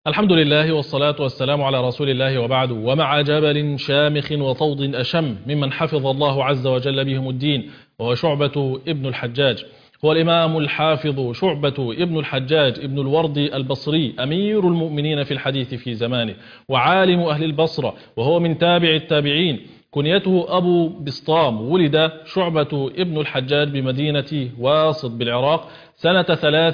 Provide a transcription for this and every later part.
الحمد لله والصلاة والسلام على رسول الله وبعد. ومع جبل شامخ وطود أشم ممن حفظ الله عز وجل بهم الدين، وهو شعبة ابن الحجاج. هو الإمام الحافظ شعبة ابن الحجاج ابن الورد البصري، أمير المؤمنين في الحديث في زمانه، وعالم أهل البصرة، وهو من تابع التابعين. كنيته أبو بسطام. ولد شعبة ابن الحجاج بمدينة واسط بالعراق سنة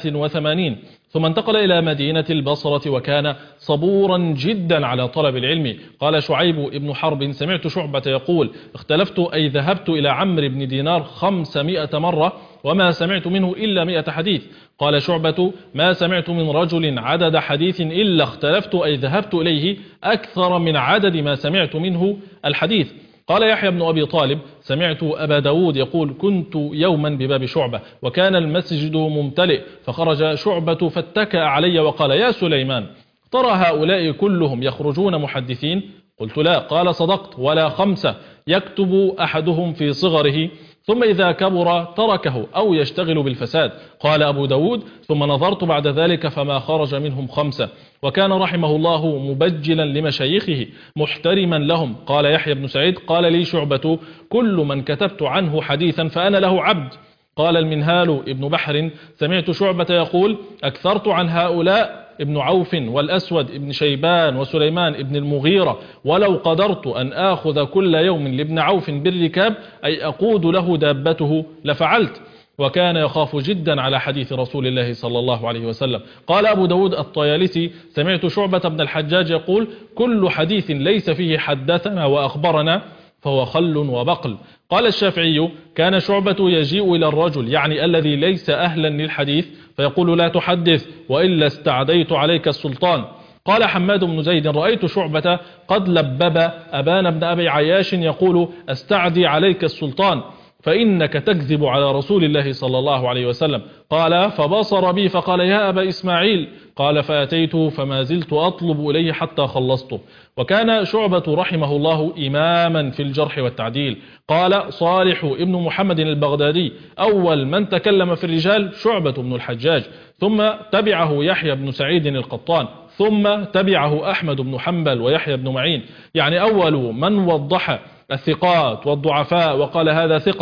83، ثم انتقل إلى مدينة البصرة، وكان صبورا جدا على طلب العلم. قال شعيب ابن حرب: سمعت شعبة يقول: اختلفت أي ذهبت إلى عمرو بن دينار 500 مرة وما سمعت منه إلا 100 حديث. قال شعبة: ما سمعت من رجل عدد حديث إلا اختلفت أي ذهبت إليه أكثر من عدد ما سمعت منه الحديث. قال يحيى بن أبي طالب: سمعت أبا داود يقول: كنت يوما بباب شعبة وكان المسجد ممتلئ، فخرج شعبة فاتكأ علي وقال: يا سليمان، ترى هؤلاء كلهم يخرجون محدثين؟ قلت: لا. قال: صدقت، ولا 5 يكتب أحدهم في صغره ثم إذا كبر تركه أو يشتغل بالفساد. قال أبو داود: ثم نظرت بعد ذلك فما خرج منهم 5. وكان رحمه الله مبجلا لمشايخه محترما لهم. قال يحيى بن سعيد: قال لي شعبة: كل من كتبت عنه حديثا فأنا له عبد. قال المنهال ابن بحر: سمعت شعبة يقول: أكثرت عن هؤلاء ابن عوف والأسود ابن شيبان وسليمان ابن المغيرة، ولو قدرت أن آخذ كل يوم لابن عوف بالركاب أي أقود له دابته لفعلت. وكان يخاف جدا على حديث رسول الله صلى الله عليه وسلم. قال أبو داود الطيالسي: سمعت شعبة بن الحجاج يقول: كل حديث ليس فيه حدثنا وأخبرنا فهو خل وبقل. قال الشافعي: كان شعبة يجيء إلى الرجل، يعني الذي ليس أهلا للحديث، فيقول: لا تحدث وإلا استعديت عليك السلطان. قال حماد بن زيد: رأيت شعبة قد لبب أبان بن أبي عياش يقول: استعدي عليك السلطان فإنك تكذب على رسول الله صلى الله عليه وسلم. قال: فبصر بي فقال: يا أبا إسماعيل. قال: فأتيته فما زلت أطلب إليه حتى خلصته. وكان شعبة رحمه الله إماما في الجرح والتعديل. قال صالح ابن محمد البغدادي: أول من تكلم في الرجال شعبة بن الحجاج، ثم تبعه يحيى بن سعيد القطان، ثم تبعه أحمد بن حنبل ويحيى بن معين. يعني أول من وضح الثقات والضعفاء وقال هذا ثقة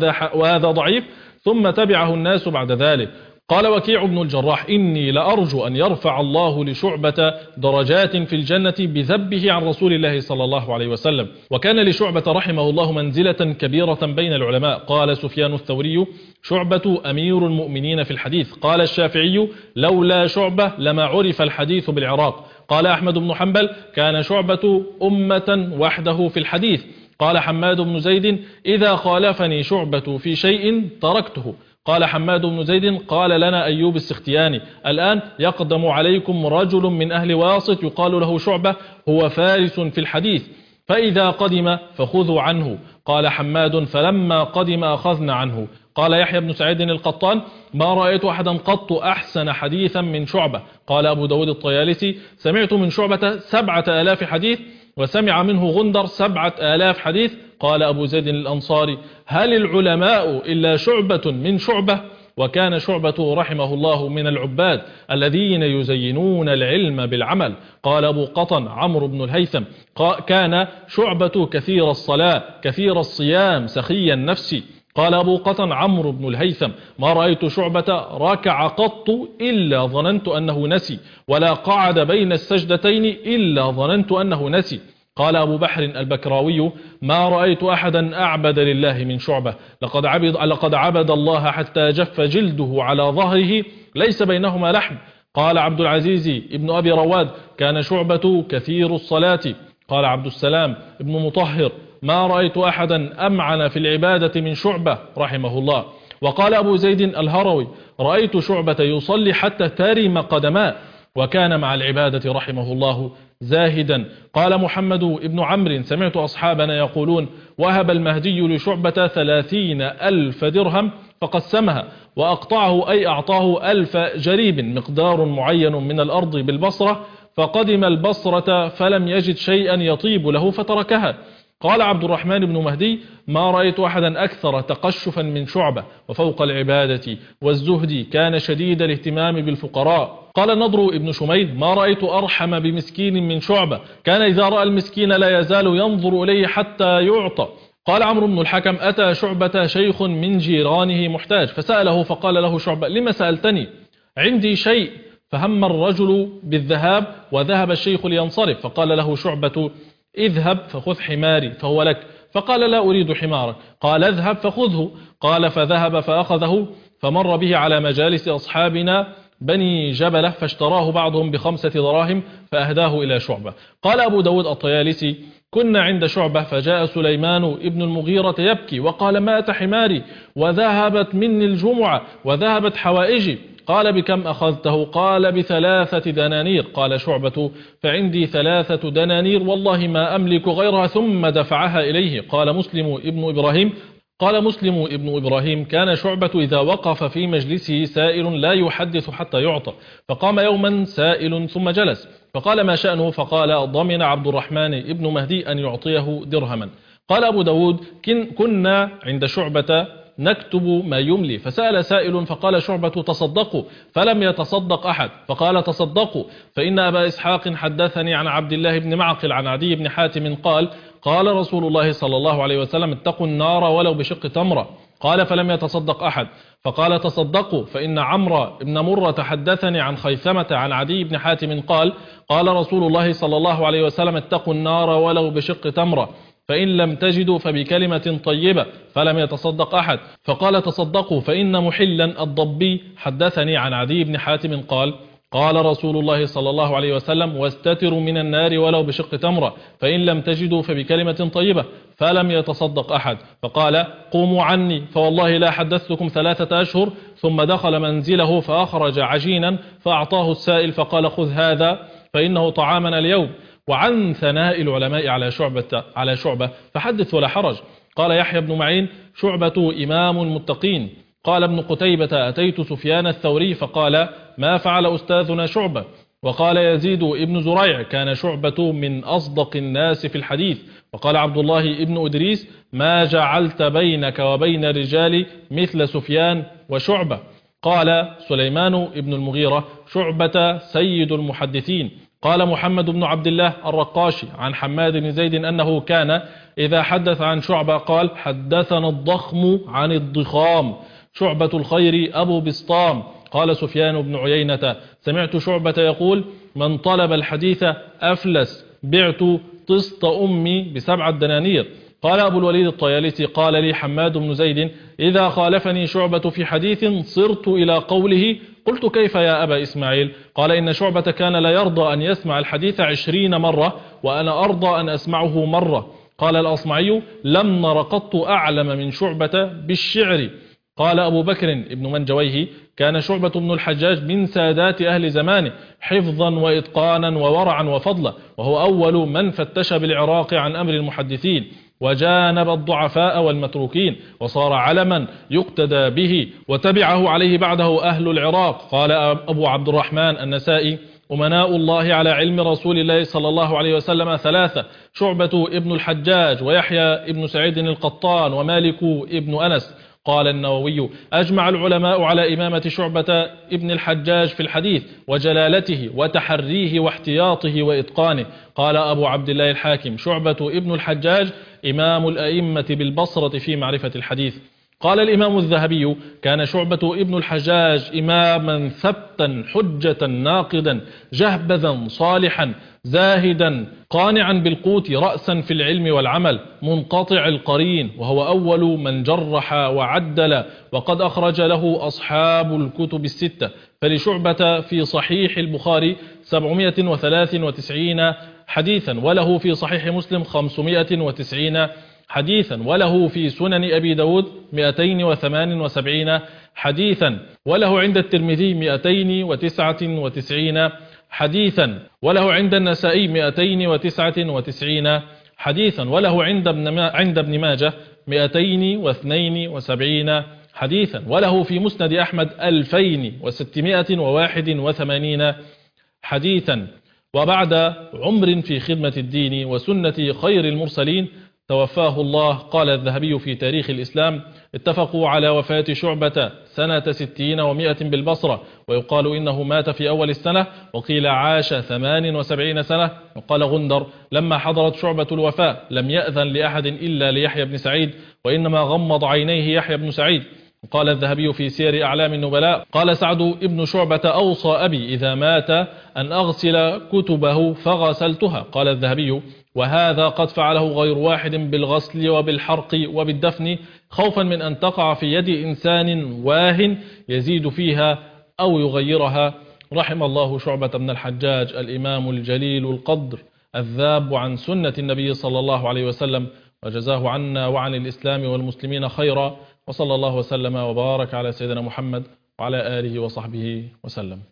وهذا ضعيف، ثم تبعه الناس بعد ذلك. قال وكيع بن الجراح: إني لأرجو أن يرفع الله لشعبة درجات في الجنة بذبه عن رسول الله صلى الله عليه وسلم. وكان لشعبة رحمه الله منزلة كبيرة بين العلماء. قال سفيان الثوري: شعبة أمير المؤمنين في الحديث. قال الشافعي: لولا شعبة لما عرف الحديث بالعراق. قال أحمد بن حنبل: كان شعبة أمة وحده في الحديث. قال حماد بن زيد: إذا خالفني شعبة في شيء تركته. قال حماد بن زيد: قال لنا أيوب السختياني: الآن يقدم عليكم رجل من أهل واسط يقال له شعبة، هو فارس في الحديث، فإذا قدم فخذوا عنه. قال حماد: فلما قدم أخذنا عنه. قال يحيى بن سعيد القطان: ما رأيت أحدا قط أحسن حديثا من شعبة. قال أبو داود الطيالسي: سمعت من شعبة 7000 حديث، وسمع منه غندر 7000 حديث. قال أبو زيد الأنصاري: هل العلماء إلا شعبة من شعبة؟ وكان شعبة رحمه الله من العباد الذين يزينون العلم بالعمل. قال أبو قطن عمرو بن الهيثم: كان شعبة كثير الصلاة كثير الصيام سخي النفس. قال أبو قطن عمرو بن الهيثم: ما رأيت شعبة ركع قط إلا ظننت أنه نسي، ولا قعد بين السجدتين إلا ظننت أنه نسي. قال أبو بحر البكراوي: ما رأيت أحدا أعبد لله من شعبة، لقد عبد الله حتى جف جلده على ظهره ليس بينهما لحم. قال عبد العزيز ابن أبي رواد: كان شعبة كثير الصلاة. قال عبد السلام ابن مطهر: ما رأيت أحدا أمعن في العبادة من شعبة رحمه الله. وقال أبو زيد الهروي: رأيت شعبة يصلي حتى ترم قدماه، وكان مع العبادة رحمه الله زاهدا. قال محمد ابن عمرو: سمعت أصحابنا يقولون: وهب المهدي لشعبة 30,000 درهم فقسمها وأقطعه، أي أعطاه 1000 جريب، مقدار معين من الأرض بالبصرة، فقدم البصرة فلم يجد شيئا يطيب له فتركها. قال عبد الرحمن بن مهدي: ما رأيت أحدا أكثر تقشفا من شعبة، وفوق العبادة والزهد كان شديد الاهتمام بالفقراء. قال النضر ابن شميد: ما رأيت أرحم بمسكين من شعبة، كان إذا رأى المسكين لا يزال ينظر إليه حتى يعطى. قال عمرو بن الحكم: أتى شعبة شيخ من جيرانه محتاج فسأله، فقال له شعبة: لما سألتني؟ عندي شيء. فهم الرجل بالذهاب وذهب الشيخ لينصرف، فقال له شعبة: اذهب فخذ حماري فهو لك. فقال: لا أريد حمارك. قال: اذهب فخذه. قال: فذهب فأخذه، فمر به على مجالس أصحابنا بني جبلة، فاشتراه بعضهم ب5 دراهم فأهداه إلى شعبة. قال أبو داود الطيالسي: كنا عند شعبة فجاء سليمان ابن المغيرة يبكي وقال: مات حماري وذهبت مني الجمعة وذهبت حوائجي. قال: بكم أخذته؟ قال: ب3 دنانير. قال شعبة: فعندي 3 دنانير والله ما أملك غيرها، ثم دفعها إليه. قال مسلم ابن إبراهيم: كان شعبة إذا وقف في مجلسه سائل لا يحدث حتى يعطى، فقام يوما سائل ثم جلس، فقال: ما شأنه؟ فقال: ضمن عبد الرحمن ابن مهدي أن يعطيه درهما. قال أبو داود: كنا عند شعبة نكتب ما يملي، فسأل سائل فقال شعبة: تصدقوا، فلم يتصدق أحد، فقال: تصدقوا، فإن أبا إسحاق حدثني عن عبد الله بن معقل عن عدي بن حاتم قال رسول الله صلى الله عليه وسلم: اتقوا النار ولو بشق تمرة. قال: فلم يتصدق أحد، فقال: تصدقوا، فإن عمرو بن مرة حدثني عن خيثمة عن عدي بن حاتم قال رسول الله صلى الله عليه وسلم: اتقوا النار ولو بشق تمرة، فإن لم تجدوا فبكلمة طيبة، فلم يتصدق أحد. فقال: تصدقوا، فإن محلا الضبي حدثني عن عدي بن حاتم قال رسول الله صلى الله عليه وسلم: واستتروا من النار ولو بشق تمرة، فإن لم تجدوا فبكلمة طيبة، فلم يتصدق أحد. فقال: قوموا عني فوالله لا حدثتكم 3 أشهر. ثم دخل منزله فأخرج عجينا فأعطاه السائل فقال: خذ هذا فإنه طعامنا اليوم. وعن ثناء العلماء على شعبة فحدث ولا حرج. قال يحيى بن معين: شعبة إمام المتقين. قال ابن قتيبة: أتيت سفيان الثوري فقال: ما فعل أستاذنا شعبة؟ وقال يزيد ابن زريع: كان شعبة من أصدق الناس في الحديث. وقال عبد الله ابن أدريس: ما جعلت بينك وبين الرجال مثل سفيان وشعبة. قال سليمان ابن المغيرة: شعبة سيد المحدثين. قال محمد بن عبد الله الرقاشي عن حماد بن زيد أنه كان إذا حدث عن شعبة قال: حدثنا الضخم عن الضخام، شعبة الخير أبو بسطام. قال سفيان بن عيينة: سمعت شعبة يقول: من طلب الحديث أفلس، بعت طست أمي ب7 دنانير. قال أبو الوليد الطيالسي: قال لي حماد بن زيد: إذا خالفني شعبة في حديث صرت إلى قوله، قلت: كيف يا أبا إسماعيل؟ قال: إن شعبة كان لا يرضى أن يسمع الحديث 20 مرة، وأنا أرضى أن أسمعه مرة. قال الأصمعي: لم نر قط أعلم من شعبة بالشعر. قال أبو بكر ابن منجويه: كان شعبة بن الحجاج من سادات أهل زمانه حفظا وإتقانا وورعا وفضلا، وهو أول من فتش بالعراق عن أمر المحدثين، وجانب الضعفاء والمتروكين، وصار علما يقتدى به، وتبعه عليه بعده أهل العراق. قال أبو عبد الرحمن النسائي: أمناء الله على علم رسول الله صلى الله عليه وسلم 3: شعبة ابن الحجاج، ويحيى ابن سعيد القطان، ومالك ابن أنس. قال النووي: أجمع العلماء على إمامة شعبة ابن الحجاج في الحديث وجلالته وتحريه واحتياطه وإتقانه. قال أبو عبد الله الحاكم: شعبة ابن الحجاج إمام الأئمة بالبصرة في معرفة الحديث. قال الإمام الذهبي: كان شعبة ابن الحجاج إماما ثبتا حجة ناقدا جهبذا صالحا زاهدا قانعا بالقوت رأسا في العلم والعمل منقطع القرين، وهو أول من جرح وعدل، وقد أخرج له أصحاب الكتب ال6. فلشعبة في صحيح البخاري 793 حديثا، وله في صحيح مسلم 590 حديثا، وله في سنن أبي داود 278 حديثا، وله عند الترمذي 299 حديثا، وله عند النسائي 299 حديثا، وله عند ابن ماجه 272 حديثا، وله في مسند أحمد 2681 حديثا. وبعد عمر في خدمة الدين وسنة خير المرسلين توفاه الله. قال الذهبي في تاريخ الإسلام: اتفقوا على وفاة شعبة سنة 60 و100 بالبصرة، ويقال إنه مات في أول السنة، وقيل عاش 78 سنة. وقال غندر: لما حضرت شعبة الوفاة لم يأذن لأحد إلا ليحيى بن سعيد، وإنما غمض عينيه يحيى بن سعيد. قال الذهبي في سير أعلام النبلاء: قال سعد بن شعبة: أوصى أبي إذا مات أن أغسل كتبه فغسلتها. قال الذهبي: وهذا قد فعله غير واحد بالغسل وبالحرق وبالدفن، خوفا من أن تقع في يد إنسان واه يزيد فيها أو يغيرها. رحم الله شعبة بن الحجاج الإمام الجليل القدر الذاب عن سنة النبي صلى الله عليه وسلم، وجزاه عنا وعن الإسلام والمسلمين خيرا، وصلى الله وسلم وبارك على سيدنا محمد وعلى آله وصحبه وسلم.